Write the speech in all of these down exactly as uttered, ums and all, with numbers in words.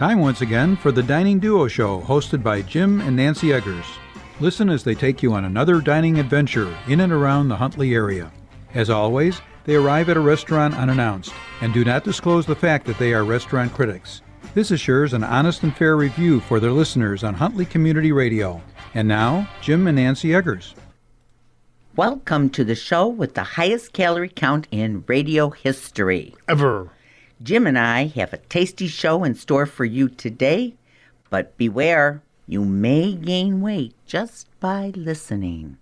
Time once again for the Dining Duo Show, hosted by Jim and Nancy Eggers. Listen as they take you on another dining adventure in and around the Huntley area. As always, they arrive at a restaurant unannounced and do not disclose the fact that they are restaurant critics. This assures an honest and fair review for their listeners on Huntley Community Radio. And now, Jim and Nancy Eggers. Welcome to the show with the highest calorie count in radio history. Ever. Jim and I have a tasty show in store for you today, but beware, you may gain weight just by listening.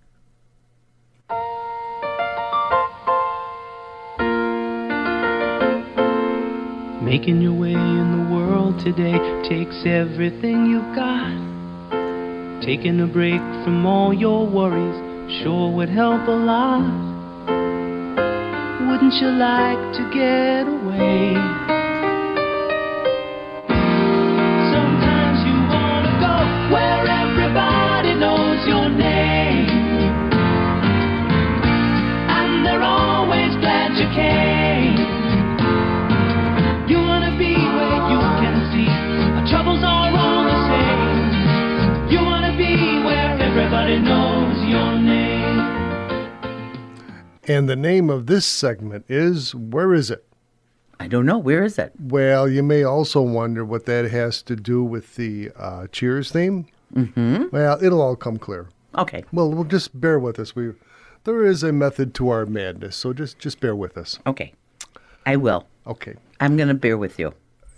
Making your way in the world today takes everything you've got. Taking a break from all your worries sure would help a lot. Wouldn't you like to get away? Sometimes you want to go where everybody knows your name, and they're always glad you came. You want to be where you can see our troubles are all the same. You want to be where everybody knows your name. And the name of this segment is Where Is It? I don't know. Where is it? Well, you may also wonder what that has to do with the uh, Cheers theme. Mm-hmm. Well, it'll all come clear. Okay. Well, we'll just bear with us. We, there is a method to our madness, so just, just bear with us. Okay. I will. Okay. I'm going to bear with you.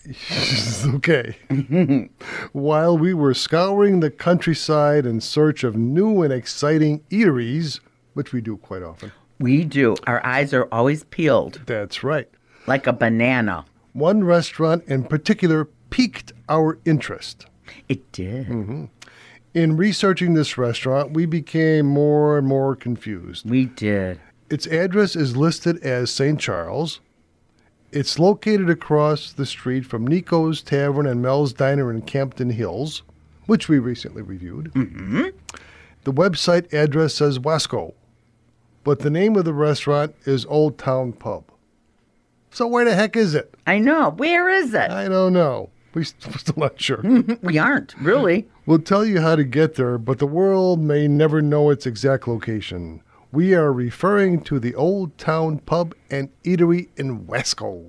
Okay. While we were scouring the countryside in search of new and exciting eateries, which we do quite often. We do. Our eyes are always peeled. That's right. Like a banana. One restaurant in particular piqued our interest. It did. Mm-hmm. In researching this restaurant, we became more and more confused. We did. Its address is listed as Saint Charles. It's located across the street from Nico's Tavern and Mel's Diner in Campton Hills, which we recently reviewed. Mm-hmm. The website address says Wasco, but the name of the restaurant is Old Town Pub. So where the heck is it? I know. Where is it? I don't know. We're still not sure. We aren't, really. We'll tell you how to get there, but the world may never know its exact location. We are referring to the Old Town Pub and Eatery in Wasco.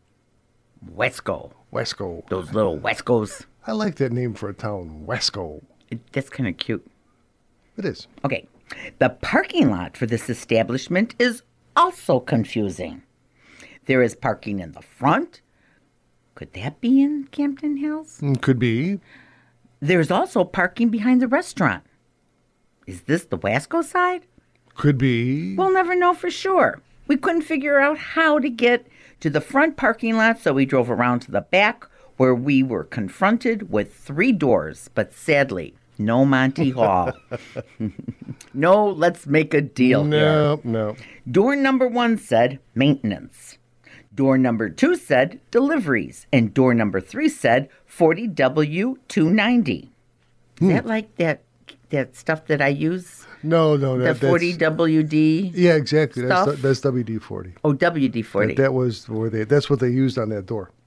Wesco. Wasco. Those little Wescos. I like that name for a town, Wasco. It, that's kind of cute. It is. Okay. The parking lot for this establishment is also confusing. There is parking in the front. Could that be in Campton Hills? Could be. There's also parking behind the restaurant. Is this the Wasco side? Could be. We'll never know for sure. We couldn't figure out how to get to the front parking lot, so we drove around to the back, where we were confronted with three doors, but sadly, no Monty Hall. No, let's make a deal no, here. No, no. Door number one said maintenance. Door number two said deliveries. And door number three said forty W two ninety. Is Hmm. that like that that stuff that I use? No, no. That, The forty W D? Yeah, exactly. stuff? That's, that's W D forty. Oh, W D forty. That, that was where they. That's what they used on that door.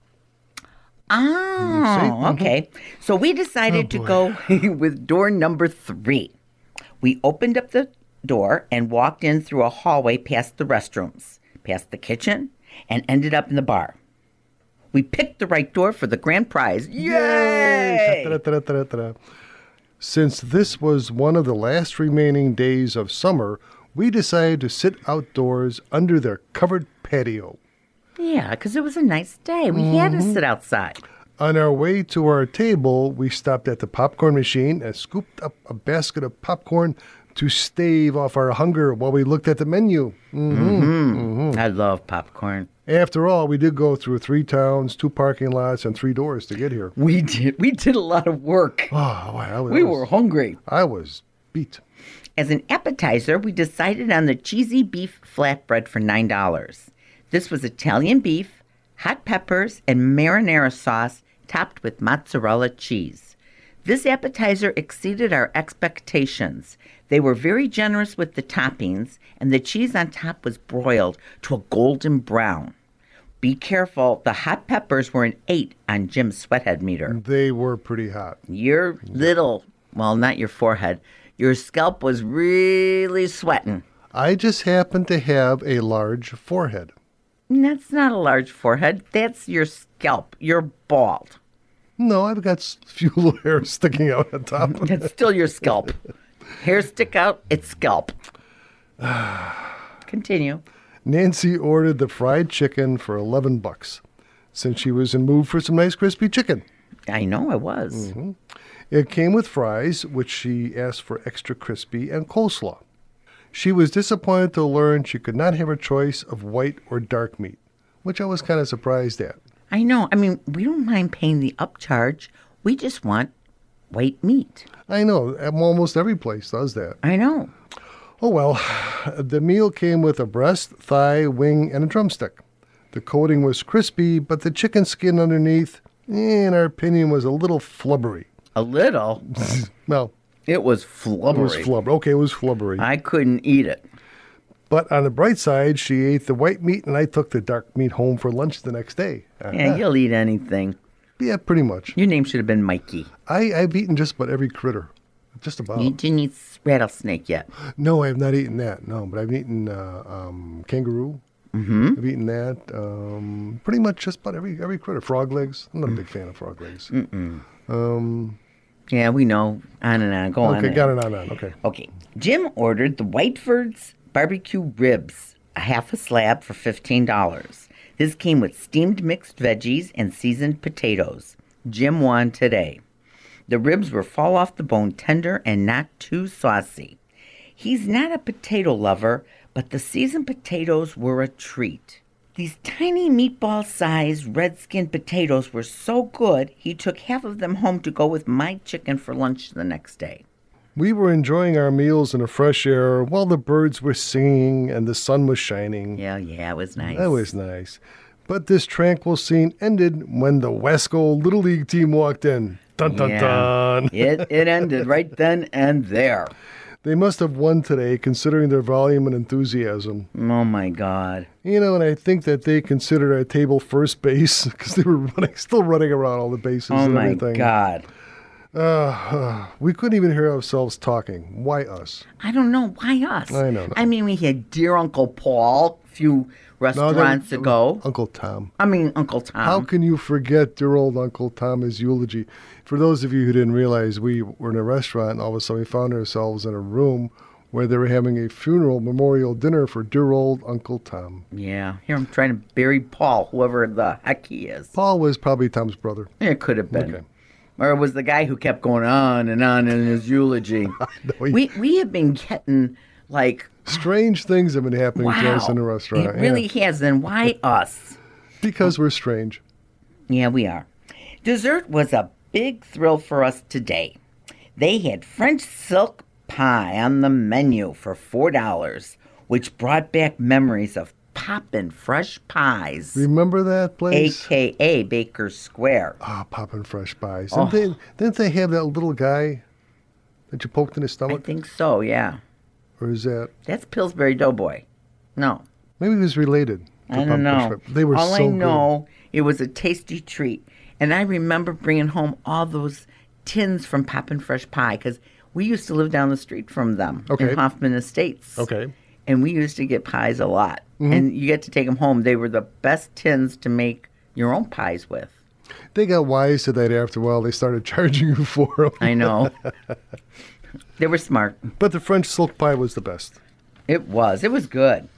Oh, okay. So we decided Oh, to boy. go with door number three. We opened up the door and walked in through a hallway past the restrooms, past the kitchen, and ended up in the bar. We picked the right door for the grand prize. Yay! Ta-da-ta-da-ta-da-ta-da. Since this was one of the last remaining days of summer, we decided to sit outdoors under their covered patio. Yeah, because it was a nice day. We had to sit outside. On our way to our table, we stopped at the popcorn machine and scooped up a basket of popcorn to stave off our hunger while we looked at the menu. Mm-hmm. Mm-hmm. I love popcorn. After all, we did go through three towns, two parking lots, and three doors to get here. We did. We did a lot of work. Oh, I, was, We were hungry. I was beat. As an appetizer, we decided on the cheesy beef flatbread for nine dollars. This was Italian beef, hot peppers, and marinara sauce topped with mozzarella cheese. This appetizer exceeded our expectations. They were very generous with the toppings, and the cheese on top was broiled to a golden brown. Be careful. The hot peppers were an eight on Jim's sweathead meter. They were pretty hot. Your little, well, not your forehead, your scalp was really sweating. I just happen to have a large forehead. That's not a large forehead. That's your scalp. You're bald. No, I've got s- few little hairs sticking out on top. That's still your scalp. Hair stick out, it's scalp. Continue. Nancy ordered the fried chicken for eleven bucks, since she was in mood for some nice crispy chicken. I know I was. Mm-hmm. It came with fries, which she asked for extra crispy, and coleslaw. She was disappointed to learn she could not have a choice of white or dark meat, which I was kind of surprised at. I know. I mean, we don't mind paying the upcharge. We just want white meat. I know. Almost every place does that. I know. Oh, well. The meal came with a breast, thigh, wing, and a drumstick. The coating was crispy, but the chicken skin underneath, in our opinion, was a little flubbery. A little? Well, It was it flubbery. was flubber. Okay, it was flubbery. I couldn't eat it. But on the bright side, she ate the white meat, and I took the dark meat home for lunch the next day. Yeah, Uh-huh. you'll eat anything. Yeah, pretty much. Your name should have been Mikey. I, I've eaten just about every critter. Just about. You didn't eat rattlesnake yet. No, I have not eaten that. No, but I've eaten uh, um, kangaroo. Mm-hmm. I've eaten that. Um, pretty much just about every every critter. Frog legs. I'm not a big fan of frog legs. Mm-mm. Um, Yeah, we know. On and on. Go on. okay, and got on. it on on. Okay. Okay. Jim ordered the Whiteford's barbecue ribs, a half a slab for fifteen dollars. This came with steamed mixed veggies and seasoned potatoes. Jim won today. The ribs were fall off the bone tender and not too saucy. He's not a potato lover, but the seasoned potatoes were a treat. These tiny meatball-sized red-skinned potatoes were so good, he took half of them home to go with my chicken for lunch the next day. We were enjoying our meals in the fresh air while the birds were singing and the sun was shining. Yeah, yeah, it was nice. That was nice. But this tranquil scene ended when the Wesco Little League team walked in. Dun, dun, Yeah. dun. it, it ended right then and there. They must have won today, considering their volume and enthusiasm. Oh, my God. You know, and I think that they considered our table first base because they were running, still running around all the bases Oh, and my everything. God. Uh, uh, we couldn't even hear ourselves talking. Why us? I don't know. Why us? I know. I mean, we had Dear Uncle Paul a few No, restaurants that- ago. Uncle Tom. I mean, Uncle Tom. How can you forget dear old Uncle Tom's eulogy? For those of you who didn't realize, we were in a restaurant, and all of a sudden we found ourselves in a room where they were having a funeral memorial dinner for dear old Uncle Tom. Yeah. Here I'm trying to bury Paul, whoever the heck he is. Paul was probably Tom's brother. It could have been. Okay. Or it was the guy who kept going on and on in his eulogy. No, he- we we have been getting, like, Strange things have been happening wow. to us in the restaurant. It really yeah. has. Then why us? Because we're strange. Yeah, we are. Dessert was a big thrill for us today. They had French silk pie on the menu for four dollars, which brought back memories of poppin' fresh pies, Remember that a place? k a. Baker Square. Ah, poppin' fresh pies. Oh. Didn't, they, didn't they have that little guy that you poked in his I stomach? think so, yeah. Or is that... That's Pillsbury Doughboy. No, Maybe it was related. to I don't Poppin' know. Fresh Pies. They were All so I good. know, it was a tasty treat. And I remember bringing home all those tins from Poppin' Fresh Pie because we used to live down the street from them Okay. in Hoffman Estates. Okay. And we used to get pies a lot. Mm-hmm. And you get to take them home. They were the best tins to make your own pies with. They got wise to that after a while. They started charging you for them. I know. They were smart. But the French silk pie was the best. It was. It was good.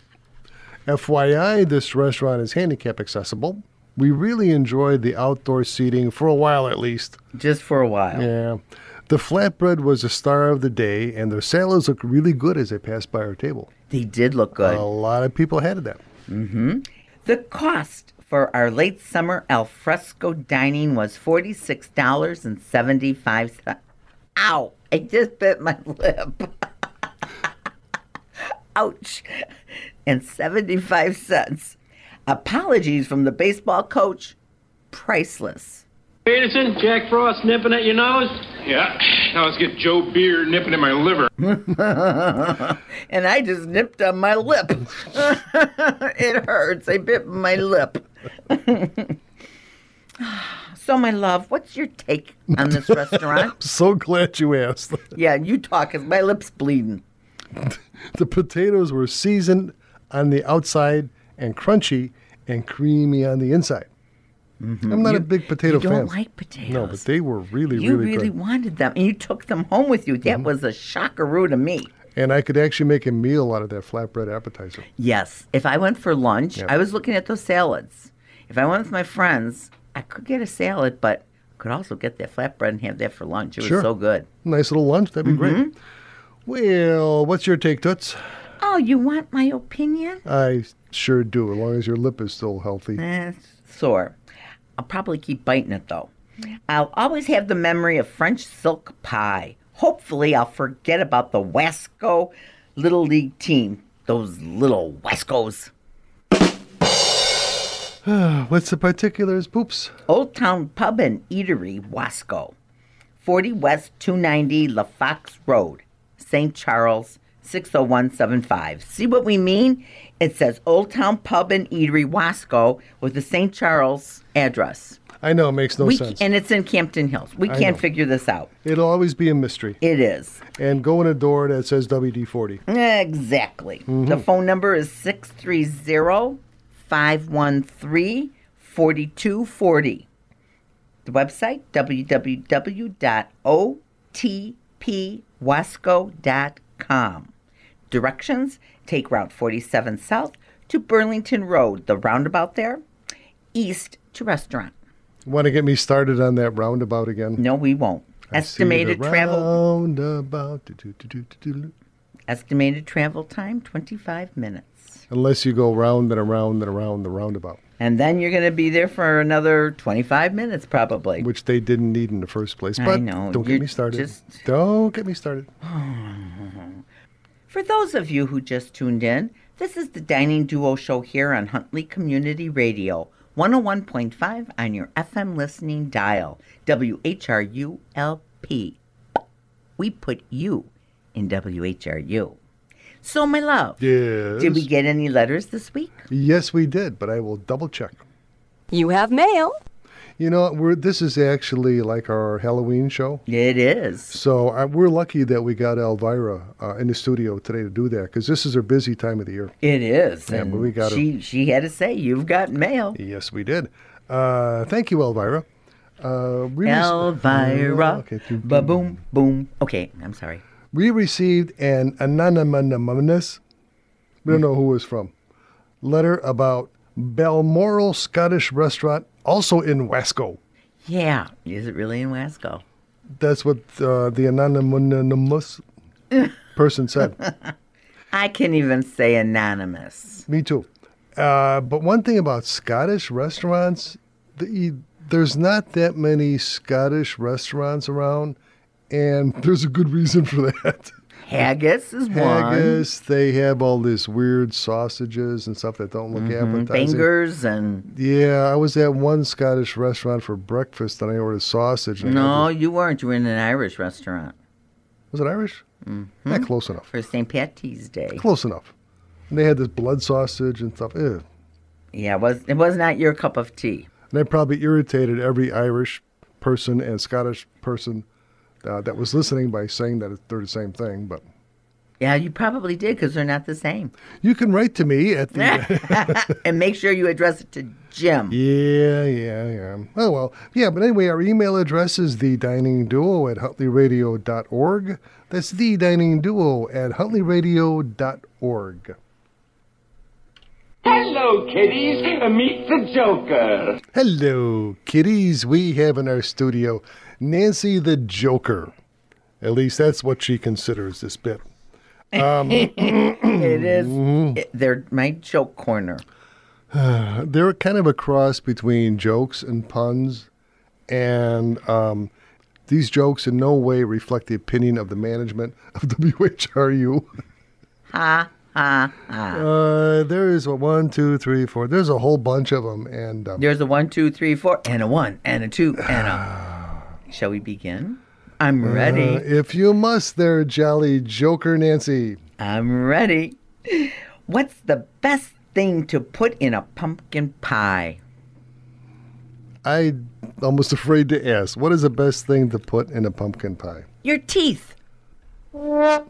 F Y I, this restaurant is handicap accessible. We really enjoyed the outdoor seating for a while at least. Just for a while. Yeah. The flatbread was the star of the day, and their salads looked really good as they passed by our table. They did look good. A lot of people had that. The cost for our late summer al fresco dining was forty-six dollars and seventy-five cents. Ow! I just bit my lip. Ouch. And seventy-five cents. Apologies from the baseball coach. Priceless. Peterson, Jack Frost nipping at your nose? Yeah. Now let's get Joe Beer nipping at my liver. And I just nipped on my lip. It hurts. I bit my lip. So, my love, what's your take on this restaurant? So glad you asked. Yeah, you talk, 'cause my lip's bleeding. The potatoes were seasoned on the outside and crunchy and creamy on the inside. Mm-hmm. I'm not you, a big potato you fan. You don't like potatoes. No, but they were really, you really, really good. wanted them, and you took them home with you. That mm-hmm. was a shockaroo to me. And I could actually make a meal out of that flatbread appetizer. Yes. If I went for lunch, yep. I was looking at those salads. If I went with my friends, I could get a salad, but could also get that flatbread and have that for lunch. It sure. was so good. Nice little lunch. That'd be mm-hmm. great. Well, what's your take, Toots? Oh, you want my opinion? I sure do, as long as your lip is still healthy. Eh, sore. I'll probably keep biting it, though. I'll always have the memory of French silk pie. Hopefully, I'll forget about the Wasco Little League team. Those little Wascos. What's the particulars, Poops? Old Town Pub and Eatery, Wasco. forty West two ninety La Fox Road, Saint Charles, six oh one seven five. See what we mean? It says Old Town Pub and Eatery, Wasco, with the Saint Charles address. I know, it makes no we, sense. And it's in Campton Hills. We I can't know. figure this out. It'll always be a mystery. It is. And go in a door that says W D forty. Exactly. Mm-hmm. The phone number is six three zero, five one three, four two four zero. The website, w w w dot o t p wasco dot com. Directions, take Route forty-seven South to Burlington Road, the roundabout there, east to restaurant. Want to get me started on that roundabout again? No, we won't. I Estimated travel. Roundabout. Do, do, do, do, do. Estimated travel time, twenty-five minutes. Unless you go round and around and around the roundabout. And then you're going to be there for another twenty-five minutes, probably. Which they didn't need in the first place. I But know. don't You're get me started. just- Don't get me started. For those of you who just tuned in, this is the Dining Duo Show here on Huntley Community Radio, one oh one point five on your F M listening dial, W H R U L P. We put you in W H R U. So, my love, Yes. did we get any letters this week? Yes, we did, but I will double check. You have mail. You know, we're this is actually like our Halloween show. It is. So uh, we're lucky that we got Elvira uh, in the studio today to do that, because this is her busy time of the year. It is. Yeah, and but we got she, she had to say, you've got mail. Yes, we did. Uh, thank you, Elvira. Uh, we rec- Elvira. Oh, okay. Ba-boom, boom. Okay, I'm sorry. We received an anonymous, we don't know who it was from, letter about Balmoral Scottish Restaurant, also in Wasco. Yeah. Is it really in Wasco? That's what uh, the anonymous person said. I can't even say anonymous. Me too. Uh, but one thing about Scottish restaurants, the, there's not that many Scottish restaurants around, and there's a good reason for that. Haggis is Haggis, they have all this weird sausages and stuff that don't look one. appetizing. Fingers and... Yeah, I was at one Scottish restaurant for breakfast, and I ordered sausage. And No, I just, you weren't. You were in an Irish restaurant. was it Irish? Mm-hmm. Yeah, close enough. For Saint Patty's Day. Close enough. And they had this blood sausage and stuff. Ew. Yeah, it was, it was not your cup of tea. And that probably irritated every Irish person and Scottish person uh, that was listening by saying that they're the same thing. But Yeah, you probably did, because they're not the same. you can write to me at the... And make sure you address it to Jim. yeah, yeah, yeah. Oh, well. Yeah, but anyway, our email address is the dining duo at huntley radio dot org. That's the dining duo at huntley radio dot org. Hello, kiddies. Meet the Joker. Hello, kiddies. We have in our studio Nancy the Joker. At least that's what she considers this bit. Um, It is. It, they're my joke corner. they're kind of a cross between jokes and puns, and um, these jokes in no way reflect the opinion of the management of W H R U. Ha, ha, ha. Uh, there is a one, two, three, four. There's a whole bunch of them, and um, There's a one, two, three, four, and a one, and a two, and a... Shall we begin? I'm ready. uh, if you must, there, jolly Joker Nancy. I'm ready. What's the best thing to put in a pumpkin pie? I'm almost afraid to ask. What is the best thing to put in a pumpkin pie? Your teeth. Well,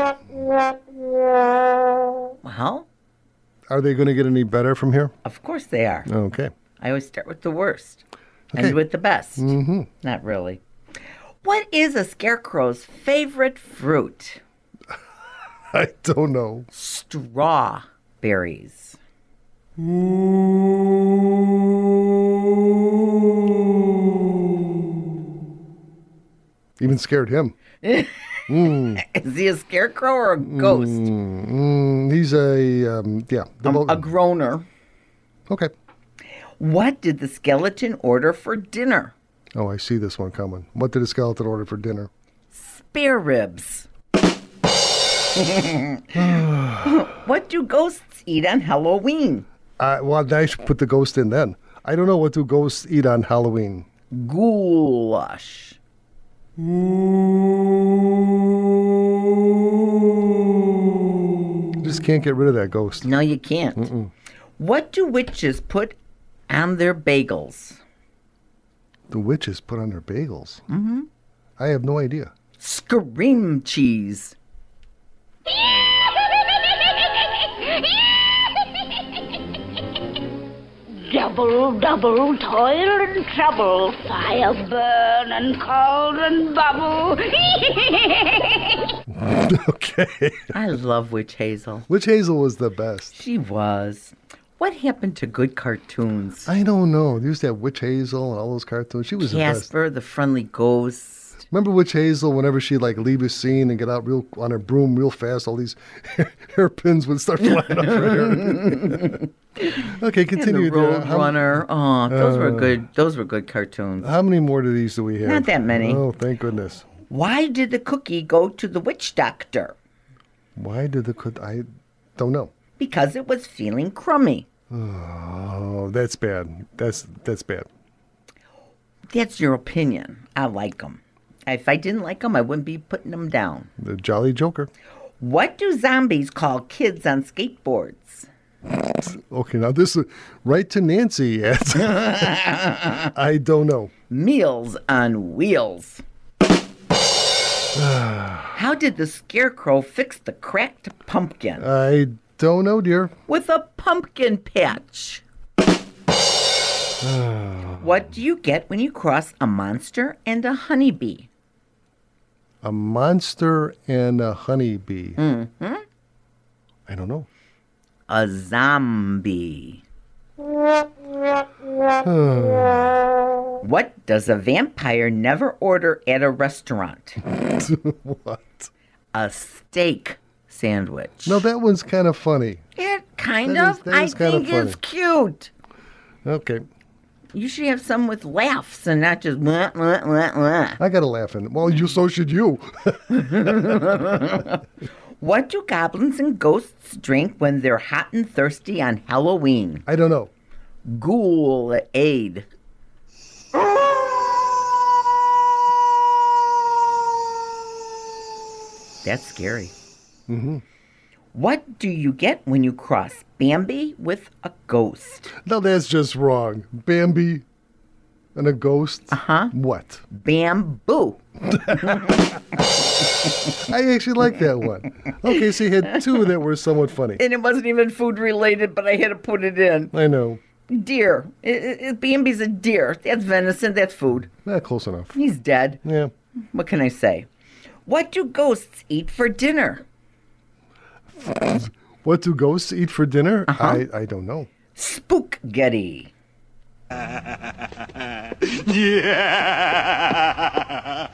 Are they going to get any better from here? of course they are. Okay. I always start with the worst. Okay. And with the best. Mm-hmm. Not really. What is a scarecrow's favorite fruit? I don't know. Strawberries. Even scared him. Mm. Is he a scarecrow or a ghost? Mm, mm, he's a, um, yeah. Um, a groaner. Okay. What did the skeleton order for dinner? Oh, I see this one coming. What did a skeleton order for dinner? Spare ribs. What do ghosts eat on Halloween? Uh, well, I should put the ghost in then. I don't know, what do ghosts eat on Halloween? Goulash. Just can't get rid of that ghost. No, you can't. Mm-mm. What do witches put on their bagels? The witches put on their bagels? Mm-hmm. I have no idea. Scream cheese. Double, double, toil and trouble, fire burn and cold and bubble. Okay. I love Witch Hazel. Witch Hazel was the best. She was. What happened to good cartoons? I don't know. They used to have Witch Hazel and all those cartoons. She was the best. Casper, the friendly ghost. Remember Witch Hazel, whenever she'd like leave a scene and get out real on her broom real fast, all these hair, hairpins would start flying up her hair. Okay, continue. And the Road How- Runner. Oh, those were Uh, good. Those were good cartoons. How many more of these do we have? Not that many. Oh, thank goodness. Why did the cookie go to the witch doctor? Why did the cook? I don't know. Because it was feeling crummy. Oh, that's bad. That's that's bad. That's your opinion. I like them. If I didn't like them, I wouldn't be putting them down. The Jolly Joker. What do zombies call kids on skateboards? Okay, now this is right to Nancy. At, I don't know. Meals on wheels. How did the scarecrow fix the cracked pumpkin? I don't know, dear. With a pumpkin patch. What do you get when you cross a monster and a honeybee? A monster and a honeybee. Mm-hmm. I don't know. A zombie. What does a vampire never order at a restaurant? What? A steak sandwich. No, that one's kind of funny. It kind That of. is- that I is kind of think it's cute. Okay. You should have some with laughs and not just blah, blah, blah, blah. I got to laugh in it. Well, you so should you. What do goblins and ghosts drink when they're hot and thirsty on Halloween? I don't know. Ghoul-aid. That's scary. Mm-hmm. What do you get when you cross Bambi with a ghost? No, that's just wrong. Bambi and a ghost? Uh-huh. What? Bamboo. I actually like that one. Okay, so you had two that were somewhat funny. And it wasn't even food related, but I had to put it in. I know. Deer. It, it, Bambi's a deer. That's venison. That's food. Not close enough. He's dead. Yeah. What can I say? What do ghosts eat for dinner? What do ghosts eat for dinner? Uh-huh. I, I don't know. Spook-getty. Yeah.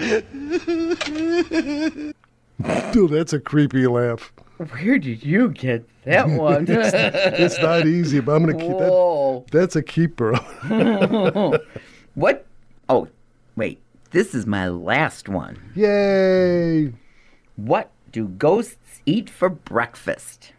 Dude, that's a creepy laugh. Where did you get that one? it's, it's not easy, but I'm going to keep Whoa. that. That's a keeper. What? Oh, wait. This is my last one. Yay. What do ghosts eat for breakfast?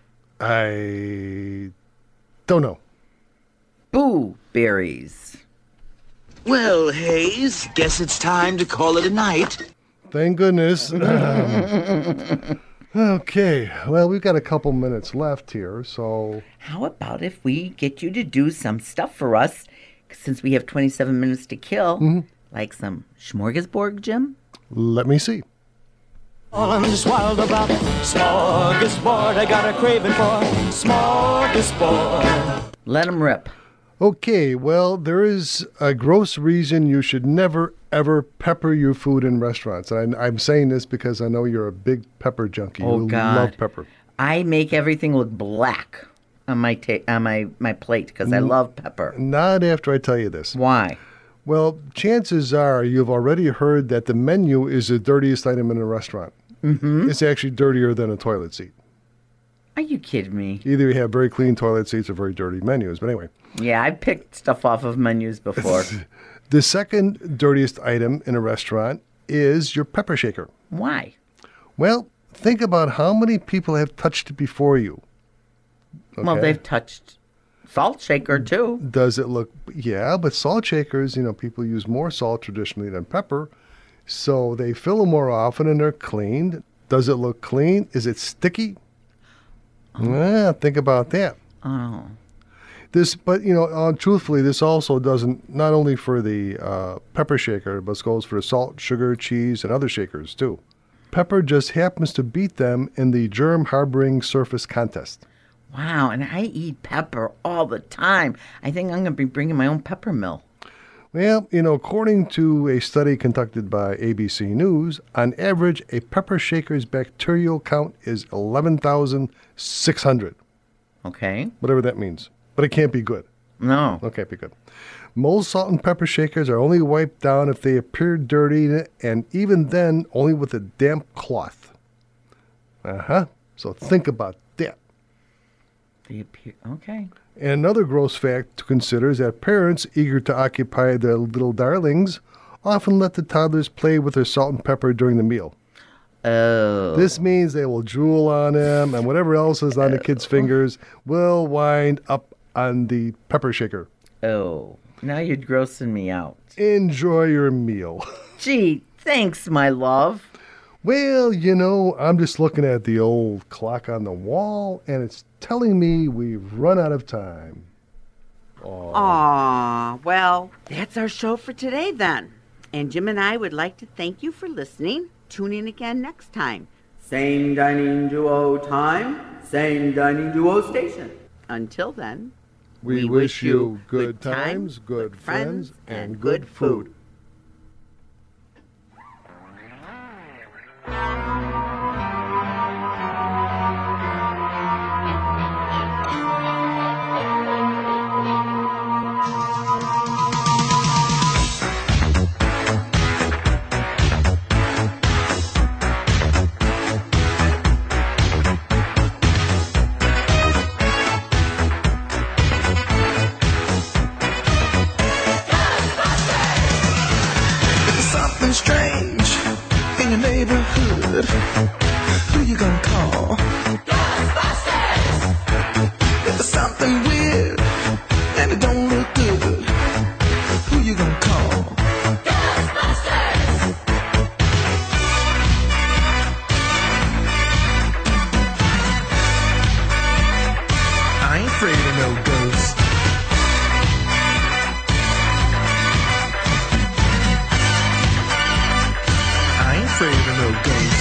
I don't know. Boo berries. Well, Hayes, guess it's time to call it a night. Thank goodness. Um, okay, well, we've got a couple minutes left here, so... How about if we get you to do some stuff for us since we have twenty-seven minutes to kill, Mhm. like some smorgasbord, Jim? Let me see. I'm just wild about smorgasbord. I got a craving for smorgasbord. Let him rip. Okay, well, there is a gross reason you should never, ever pepper your food in restaurants. And I, I'm saying this because I know you're a big pepper junkie. Oh, you God. love pepper. I make everything look black on my ta- on my, my plate because I Mm. love pepper. Not after I tell you this. Why? Well, chances are you've already heard that the menu is the dirtiest item in a restaurant. Mm-hmm. It's actually dirtier than a toilet seat. Are you kidding me? Either you have very clean toilet seats or very dirty menus. But anyway, Yeah, I've picked stuff off of menus before. the second dirtiest item in a restaurant is your pepper shaker. Why? Well, think about how many people have touched it before you. Well, Okay? they've touched salt shaker too. Does it look... Yeah, but salt shakers, you know, people use more salt traditionally than pepper. So they fill them more often and they're cleaned. Does it look clean? Is it sticky? Yeah, think about that. Oh. This, but you know, uh, truthfully, this also doesn't, not only for the uh, pepper shaker, but goes for the salt, sugar, cheese, and other shakers too. Pepper just happens to beat them in the germ harboring surface contest. Wow, and I eat pepper all the time. I think I'm going to be bringing my own pepper mill. Well, you know, according to a study conducted by A B C News, on average, a pepper shaker's bacterial count is eleven thousand six hundred. Okay. Whatever that means. But it can't be good. No. It can't be good. Most salt and pepper shakers are only wiped down if they appear dirty, and even then, only with a damp cloth. Uh-huh. So think about that. They appear, okay. And another gross fact to consider is that parents, eager to occupy their little darlings, often let the toddlers play with their salt and pepper during the meal. Oh. This means they will drool on them, and whatever else is on the kids' fingers will wind up on the pepper shaker. Oh. Now you're grossing me out. Enjoy your meal. Gee, thanks, my love. Well, you know, I'm just looking at the old clock on the wall, and it's telling me we've run out of time. Aww. Aww. Well, that's our show for today then. And Jim and I would like to thank you for listening. Tune in again next time. Same Dining Duo time, same Dining Duo station. Until then, we, we wish you good times, good friends, and good food. Strange in your neighborhood. Who you gonna call? Ghostbusters! If there's something weird and it don't look good, who you gonna call? Ghostbusters! I ain't afraid of no ghosts. Afraid of no ghosts.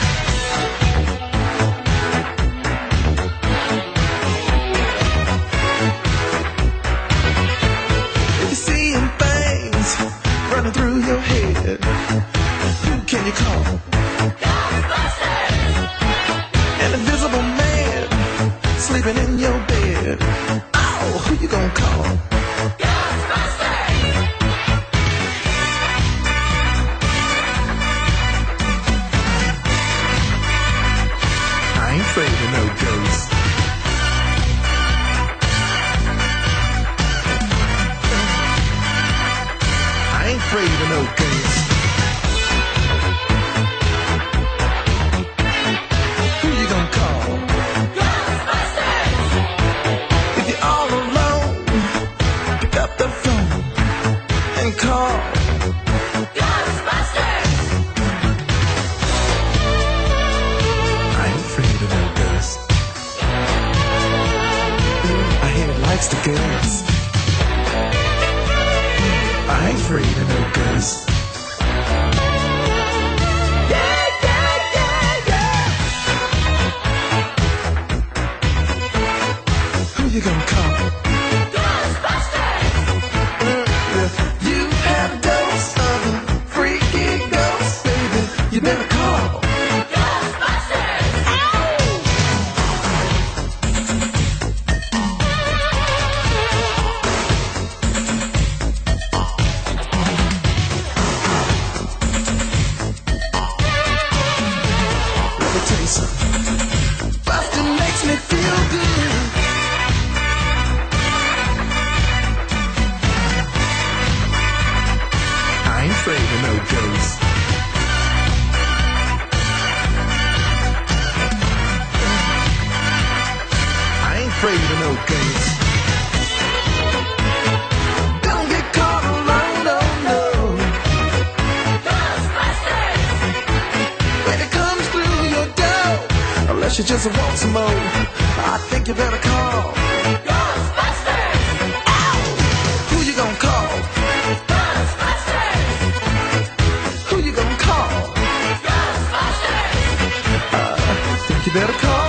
If you're seeing things running through your head, who can you call? Ghostbusters! An invisible man sleeping in your bed. Oh, who you gonna call? Ghostbusters! I ain't afraid of no ghosts. I ain't afraid of no ghosts. Who you gonna call? Ghostbusters! If you're all alone, pick up the phone and call Ghostbusters! I ain't afraid of no ghosts. I hear it likes the girls. you gonna call? Ghostbusters! You had a dose of a freaky ghost, baby. You better call Ghostbusters! Let me tell you something. Bustin' makes me feel good. I ain't afraid of no ghosts. I ain't afraid of no ghosts. Don't get caught alone, no, no. Ghostbusters! When it comes through your door, unless you just want some more, I think you better call Ghostbusters! Ow! Who you gonna call? Who you gonna call? Ghostbusters! Uh, think you better call